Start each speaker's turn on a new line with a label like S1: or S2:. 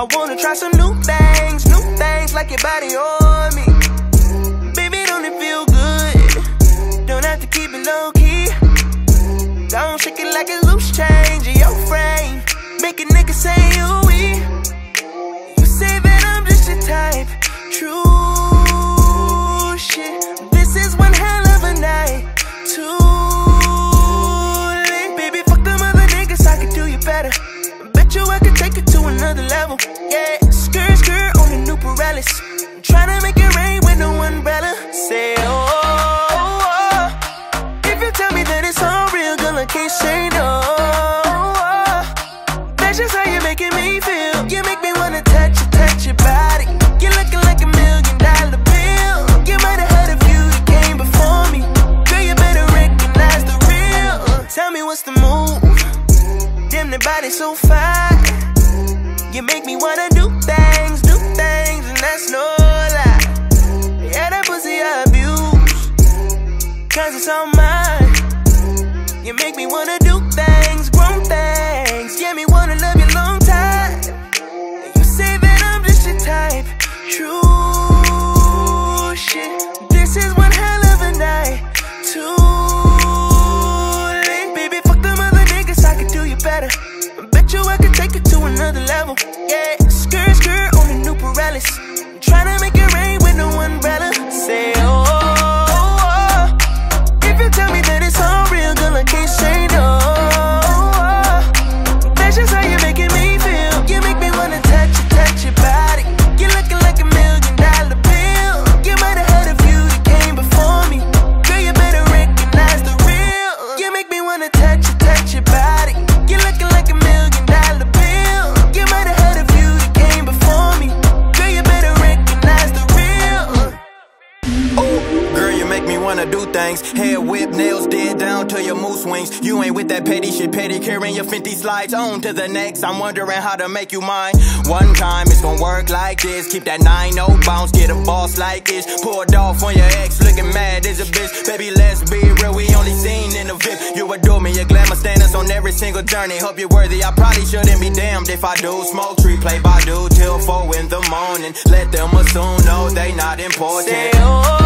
S1: I wanna try some new things like your body on me. Baby, don't it feel good? Don't have to keep it low key. Don't shake it like a loose change in your frame. Make a nigga say ooh-wee. You say that I'm just your type. True shit. This is one hell of a night. Too late. Baby, fuck them other niggas, I could do you better. Bet you I could take it to another level. Yeah, skirt, skirt on the new Pirellis. I'm tryna make it rain with no umbrella. Say oh. If you tell me that it's all real, girl, I can't say no. That's just how you're making me feel. You make me wanna touch your body. You're looking like $1 million bill. You might have heard a few that came before me. Girl, you better recognize the real. Tell me what's the move. Damn, the body's so fine. You make me wanna do things, and that's no lie. Yeah, that pussy I abuse, cause it's all mine. You make me wanna do things, grown things. Yeah, me wanna love you long time. You say that I'm just your type. True shit. This is one hell of a night. Too late. Baby, fuck them other niggas, I could do you better. Bet you I could take it to another level. Yeah, skirt, skirt on the new Pirellis. Tryna make it rain with no umbrella. Say oh. If you tell me that it's all real, girl, I can't say no. That's just how you're making me feel. You make me wanna touch your body. You're looking like $1 million bill. You might have heard a few that came before me. Girl, you better recognize the real. You make me wanna touch your body. You're looking like $1 million bill. You might have heard a few that came before me. Girl, you better recognize the real.
S2: Ooh, girl, you make me wanna do things. Hair whip, nails did down to your moose wings. You ain't with that petty shit, pedicuring your Fenty slides. On to the next, I'm wondering how to make you mine. One time, it's gonna work like this. Keep that 9-0 bounce, get a boss like this. Pulled off on your ex, looking mad as a bitch. Baby, let's be real, we only seen in the VIP. You adore me, your glamour standards on every single journey. Hope you're worthy, I probably shouldn't be damned if I do. Smoke tree, play Badu till 4 in the morning. Let them assume, no, they not important.
S1: Say oh.